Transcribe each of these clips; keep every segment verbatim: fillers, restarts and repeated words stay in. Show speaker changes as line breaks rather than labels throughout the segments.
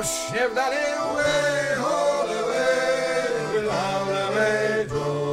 rośnie w dali, way, hole, way, hole, way,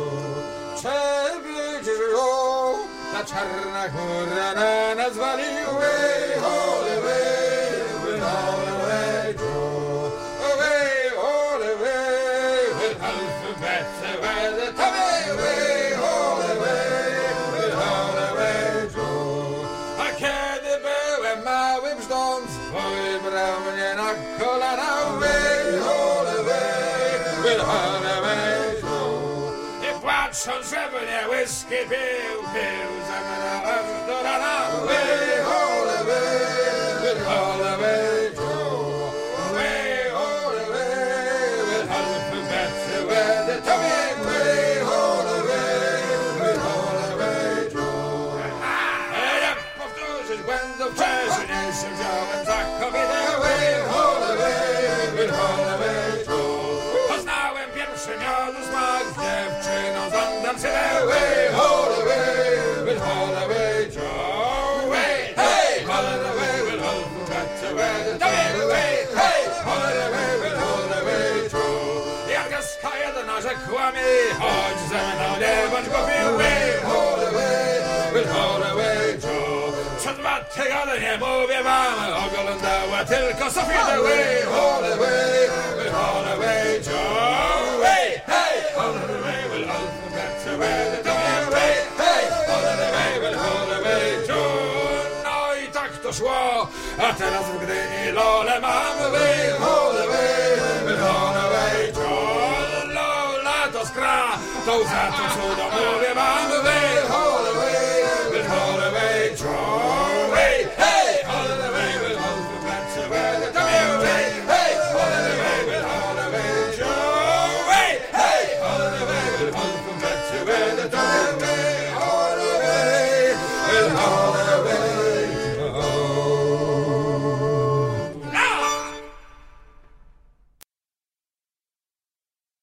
przebyć żyją, ta czarna góra na nas wali, way, hole, way, hole, way, way, hole, way, with alphabet, way, the way, way, hole, way, hole, way, a kiedy byłem mały brzdąc, wybrał mnie na kolana, way, hole, way, hole, way, i patrząc, żeby nie whisky pił, pił ze mną aż do rana, way, hole, way, hole, way, way, hole, way, with alphabet, way, the way, way, hole, way, hole, way, ja powtórzyć błędów wcześniej się wziąłem za kobietę, way, hole, way, hole, way, poznałem pierwszy miodu smak z dziewczyną z Andersyle, way, hole, way, hole, way, way, hey, hole, way, with alphabet, way, the way, hey, hole, way, hole, way, jak deska jedna rzekła mi, chodź ze mną, nie bądź głupi, way, hole, way, hole, way, przez dwa tygodnie, mówię wam, oglądała tylko Sofię, way, hole, way, hole, way, way, hey, hole, way, with alphabet, way, the way, hey, hole, way, hole, way, no i tak to szło, a teraz w Gdyni lole mam, way, hole, way, hole, way, Lola to skra, to za to cudo mówię wam,